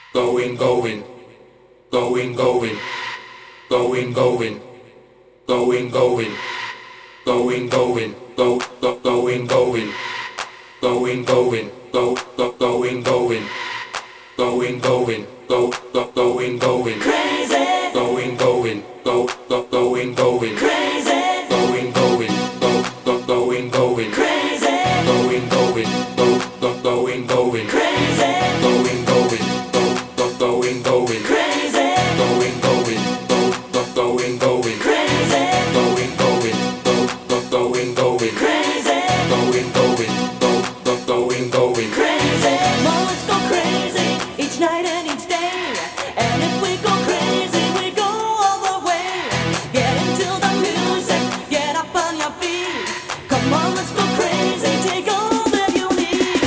going, going, going, going, going, going, going, going, going, going, go, go, going, going, going, going, go, go, going, going, going, going, go, go, going, going, crazy, going, going, go, go, going, going, crazy, going, going, go, go, going, going, crazy, going, going, go, go, going, going, crazy, going, going, go, go, going, going, crazy, going, going, go, go, going, going, crazy, going, going, go, go, going, going, crazy, going, going, go, go, going, going, crazy. Moments go crazy each night and each day, and if we go crazy, we go all the way. Get into the music, get up on your feet. Come on, let's go crazy, take all that you need.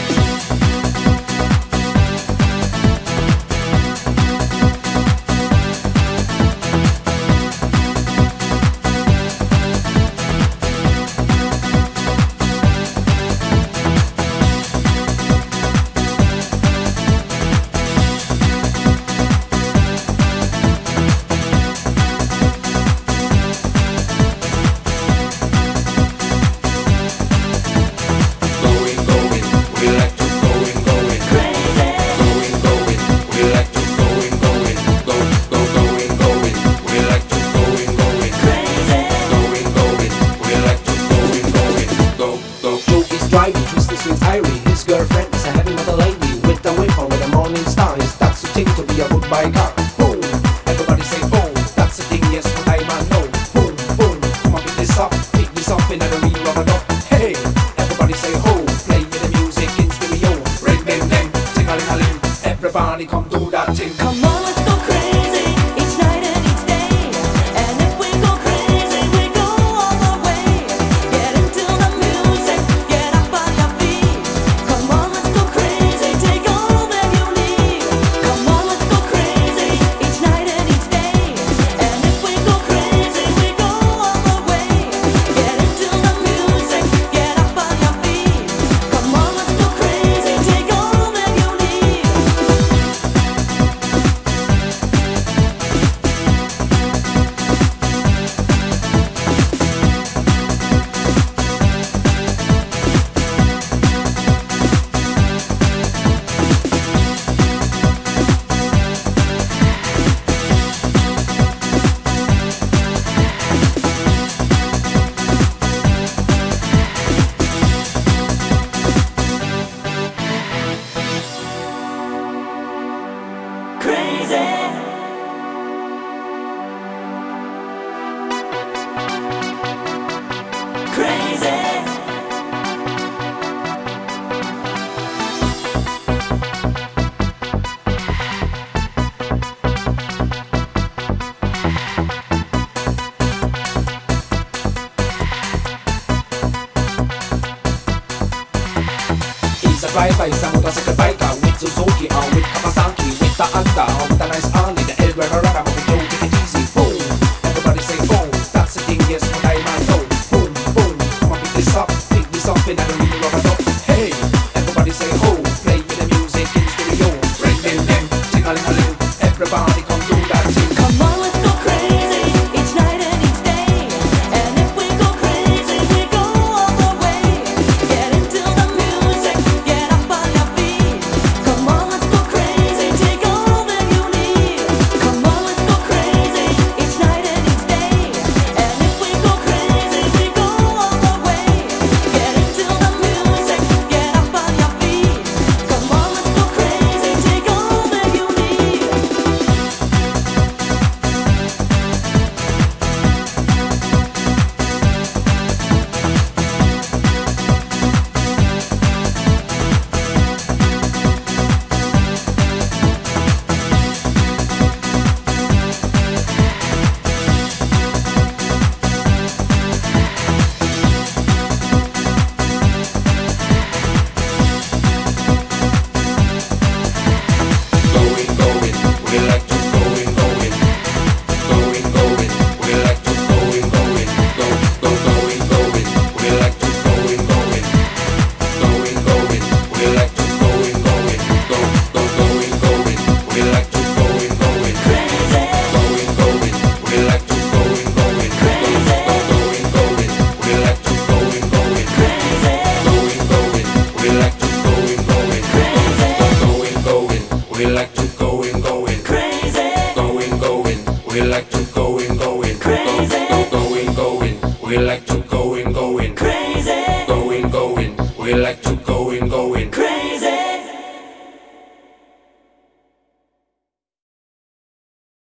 Going, going, we like to going, going, Crazy, going, going, we like to going, going, go, go, going, going, we like to going, going, crazy, going, going, we like to going, going, go, go. Joe is driving, twisted with Irie. His girlfriend is a heavy metal lady with a whip with a morning star. That's the thing to be a goodbye car. Boom, everybody say boom. That's the thing, yes, what I man know. Boom, boom, come on, pick this up in a real rubber duck. Hey, everybody say ho, play the music in stereo. Ring, bang, bang, ting-a-ling-a-ling. Everybody come do that thing. come on, let's go crazy each night and each day, and if we go crazy, we go all the way. Get into the music, get up on your feet. Come on, let's go crazy, take all that you need. Come on, let's go crazy each night and each day, and if we go crazy, we go all the way. Get into the music, get up on your feet. Come on, let's go crazy, take all that you need. Crazy, crazy, He's a driver, he's a motorcycle biker with Suzuki or with Kawasaki, with the Honda or with a nice Harley, the El Guerrero with Joe, take it easy. Boom, everybody say boom. That's the thing, yes, what I man know. Boom, boom, come on, pick this up in a real rubber duck. Hey, everybody say ho, play with the music in stereo. Ring, bang, bang, ting-a-ling-a-ling. Everybody come do that thing. come on, let's go crazy each night and each day, and if we go crazy, we go all the way. Get into the music, get up on your feet. Come on, let's go crazy, take all that you need. Come on, let's go crazy each night and each day, and if we go crazy, we go all the way. Get into the music, We like to going, crazy, going. We like to going, Crazy. going. We like to going, crazy. going. We like to go.